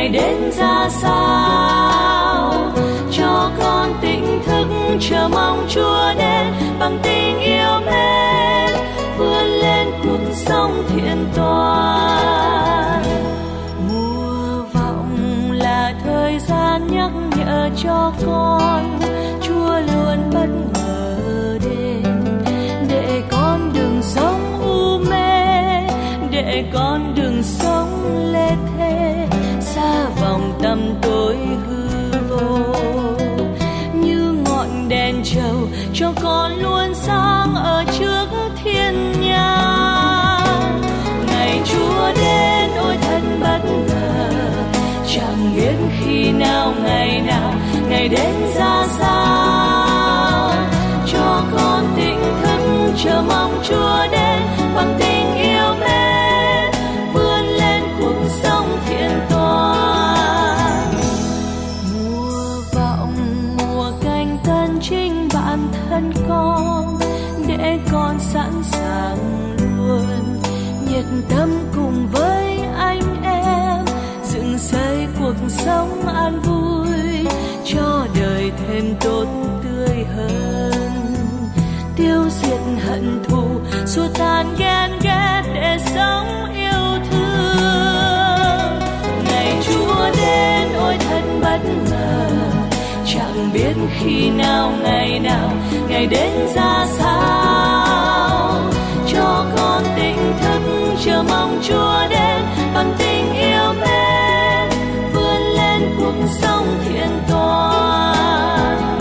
ngày đến ra sao, cho con tỉnh thức chờ mong Chúa đến bằng tình yêu mến, vươn lên cuộc sống thiện toàn. Mùa vọng là thời gian nhắc nhở cho con Chúa luôn bất ngờ đến, để con đừng sống u mê, để con đừng sống lê thê xa vòng tăm tối hư vô. Như ngọn đèn trầu cho con luôn sáng ở trước thiên nhang. Ngày Chúa đến ôi thật bất ngờ, chẳng biết khi nào ngày đến ra sao, cho con tỉnh thức chờ mong Chúa đến bằng tình yêu mến, vươn lên cuộc sống thiện toàn. Mùa vọng mùa canh tân chính bản thân con, để con sẵn sàng luôn nhiệt tâm cùng với anh em dựng xây cuộc sống an vui, cho đời thêm tốt tươi hơn, tiêu diệt hận thù xua tan ghen ghét để sống yêu thương. Ngày Chúa đến ôi thật bất ngờ, chẳng biết khi nào ngày đến ra sao, cho con tỉnh thức chờ mong Chúa đến bằng tình yêu mến, vươn lên cuộc sống thiện toàn.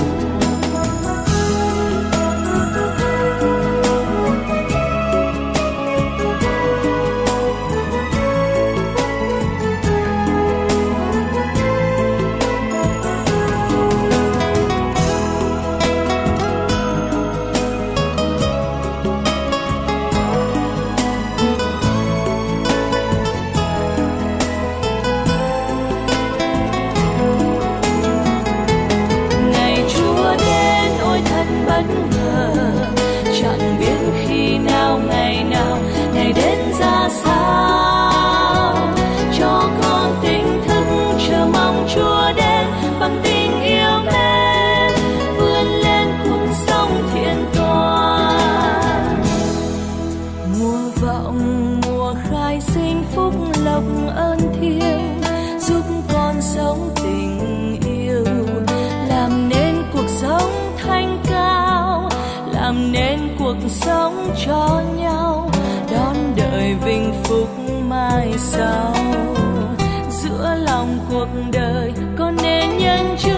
Chẳng biết khi nào ngày đến ra sao, cho con tỉnh thức chờ mong Chúa đến bằng tình yêu mến, vươn lên cuộc sống thiện toàn. Mùa vọng mùa khai sinh phúc lộc ơn thiêng, giúp con sống tình yêu, làm nên cuộc sống thanh cao, làm nên cuộc sống cho nhau, đón đợi vinh phúc mai sau. Giữa lòng cuộc đời con nên nhân chứng